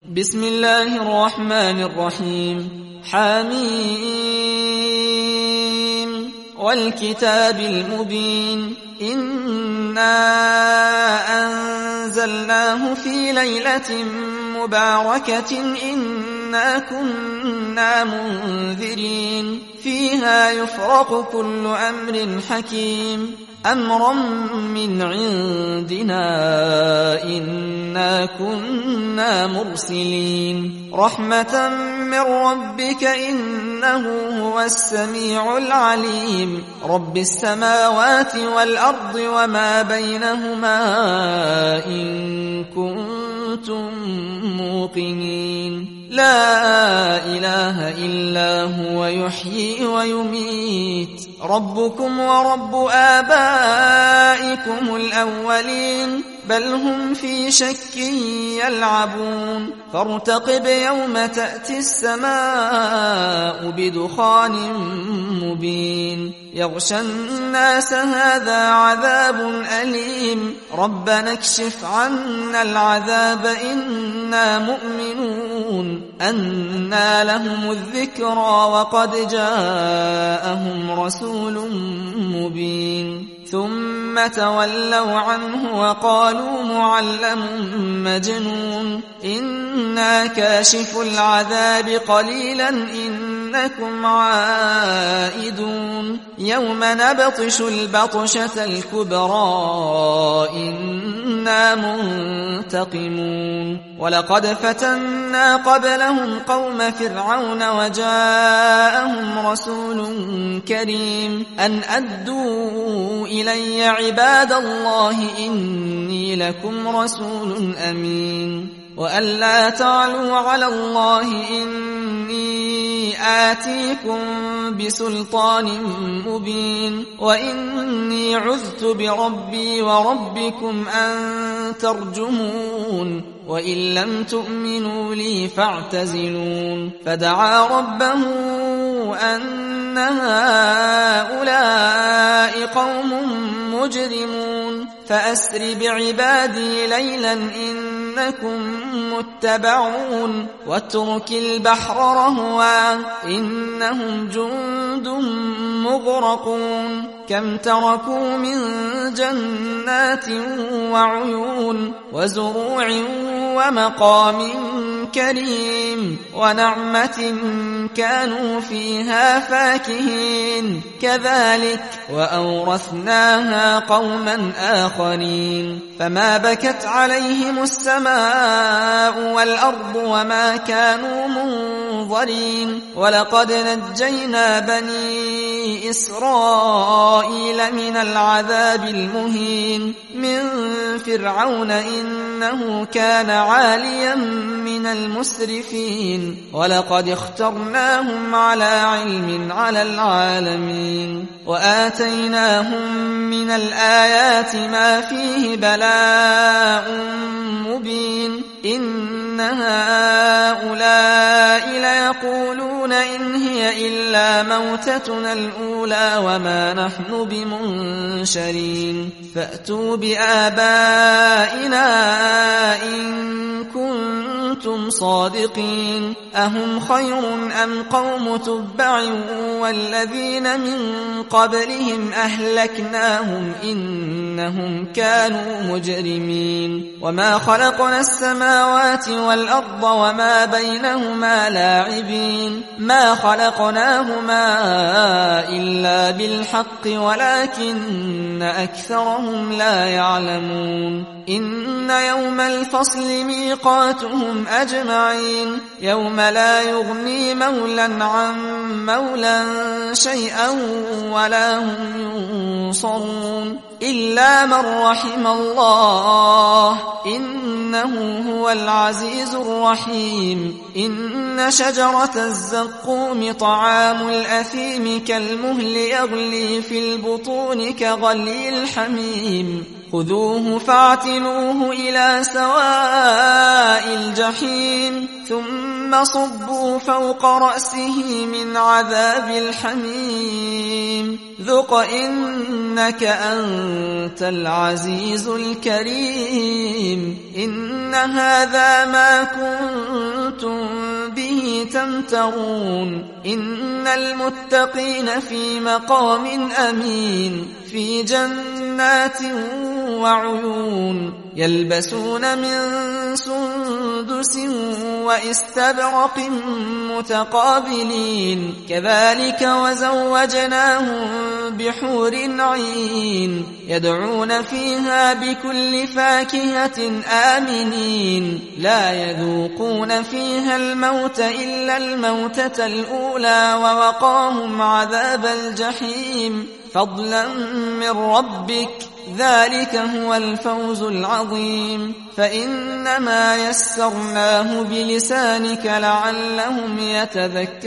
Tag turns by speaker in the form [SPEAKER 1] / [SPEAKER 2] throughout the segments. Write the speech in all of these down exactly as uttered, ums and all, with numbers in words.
[SPEAKER 1] بسم الله الرحمن الرحيم. حميم والكتاب المبين إنا أنزلناه في ليلة مباركة إنا كنا منذرين فيها يفرق كل أمر حكيم أمرا من عندنا إنا كنا مرسلين رحمة من ربك إنه هو السميع العليم رب السماوات والأرض وما بينهما إن كنتم موقنين لا إله إلا هو يحيي ويميت ربكم ورب آبائكم الأولين بل هم في شك يلعبون فارتقب يوم تأتي السماء بدخان مبين يغشى الناس هذا عذاب أليم ربنا اكشف عنا العذاب إنا مؤمنون أنى لهم الذكرى وقد جاءهم رسول مبين ثم تولوا عنه وقالوا معلم مجنون إنا كاشف العذاب قليلا إنكم عائدون يوم نبطش البطشة الكبرى إنا منتقمون ولقد فتنا قبلهم قوم فرعون وجاءهم رسول كريم أن أدوا إلي عباد الله إني لكم رسول أمين وأن لا تعلوا على الله إني آتيكم بسلطان مبين وإني عذت بربي وربكم أن ترجمون وإن لم تؤمنوا لي فاعتزلون فدعا ربه أن هؤلاء قوم مجرمون فأسر بعبادي ليلا إنكم متبعون واترك البحر رهوا إنهم جند مغرقون كم تركوا من جنات وعيون وزروع ومقام كريم ونعمة كانوا فيها فاكهين كذلك وأورثناها قوما آخرين فما بكت عليهم السماء والأرض وما كانوا منظرين ولقد نجينا بني إسرائيل من العذاب المهين من فرعون إنه كان عاليا من المسرفين ولقد اخترناهم على علم على العالمين وآتيناهم من الآيات ما فيه بلاء مبين إن هؤلاء ليقولون إن هي إلا موتتنا الأولى وما نحن بمنشرين فأتوا بآبائنا إن كنتم صادقين أهم خير أم قوم تبع والذين من قبلهم أهلكناهم إنهم كانوا مجرمين وما خلقنا السماوات والأرض وما بينهما لاعبين ما خلقناهما إلا بالحق ولكن أكثرهم لا يعلمون إن يوم الفصل ميقاتهم أجمعين يوم لا يغني مولا عن مولا شيئا ولا هم ينصرون إلا من رحم الله إنه هو العزيز الرحيم إن شجرة الزقوم طعام الأثيم كالمهل يغلي في البطون كغلي الحميم خذوه فاعتلوه إلى سواء الجحيم ثم صبوا فوق رأسه من عذاب الحميم ذق إنك أنت العزيز الكريم إن هذا ما كنت كنتم به تمترون إن المتقين في مقام أمين في جنات وعيون يلبسون من سندس واستبرق متقابلين كذلك وزوجناهم بحور عين يدعون فيها بكل فاكهة آمنين لا يذوقون فيها الموت إلا الموتة الأولى ووقاهم عذاب الجحيم فضلا من ربك ذلك هو الفوز العظيم فإنما يسرناه بلسانك لعلهم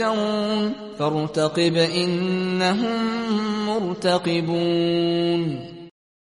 [SPEAKER 1] يتذكرون فارتقب إنهم مرتقبون